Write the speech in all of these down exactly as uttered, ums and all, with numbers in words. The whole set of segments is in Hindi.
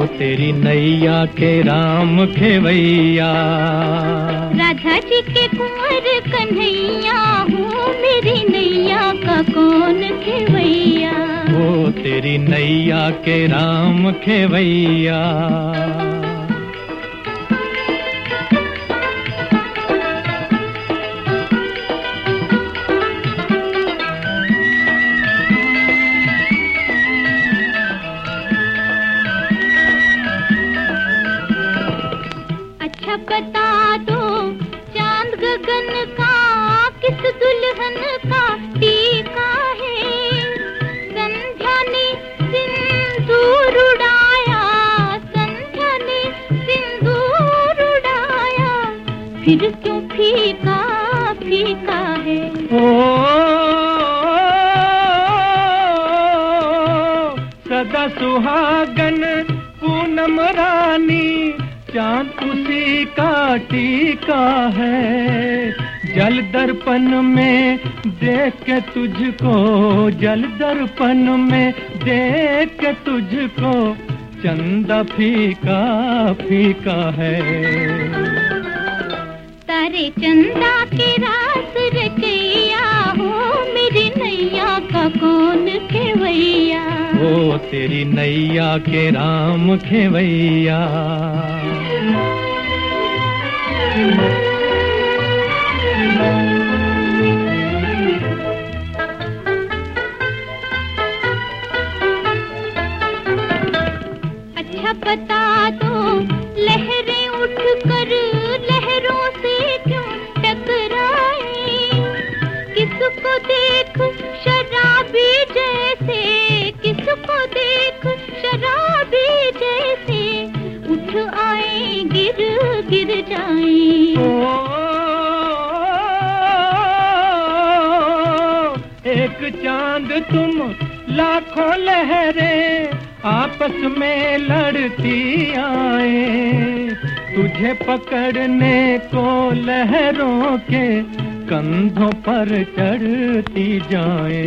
तेरी नैया के राम खेवैया, राधा जी के कुंवर कन्हैया हूँ, मेरी नैया का कौन खेवैया। ओ तेरी नैया के राम खेवैया। अच्छा बता दो चांद गगन का किस दुल्हन का टीका है। संध्या ने सिंदूर उड़ाया, संध्या ने सिंदूर उड़ाया, फिर क्यों फीका फीका है। ओ सदा सुहागन पूनम रानी, चांद उसी का टीका है। जल दर्पण में देख के तुझको, जल दर्पण में देख के तुझको, चंदा फीका फीका है। तारे चंदा के रास रचैया हो, मेरी नैया का कौन खेवैया। ओ तेरी नैया के राम खेवैया। अच्छा बता दो लहरें उठकर लहरों से क्यों टकराए। किसको देख शराबी जैसे, किसको देख शराबी जैसे, उठ आए गिर गिर जाए। एक चांद तुम लाखों लहरें आपस में लड़ती आए, तुझे पकड़ने को लहरों के कंधों पर चढ़ती जाए।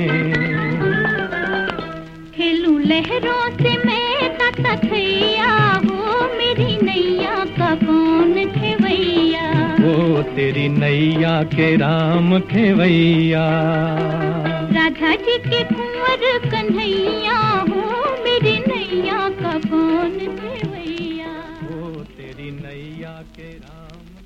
खेलूं लहरों से मैं तथैया हो, मेरी नैया का कौन खेवैया। ओ तेरी नैया के राम खेवैया। राधा जी के कुंवर कन्हैया हूँ, मेरी नैया का कौन खेवैया। ओ तेरी नैया के राम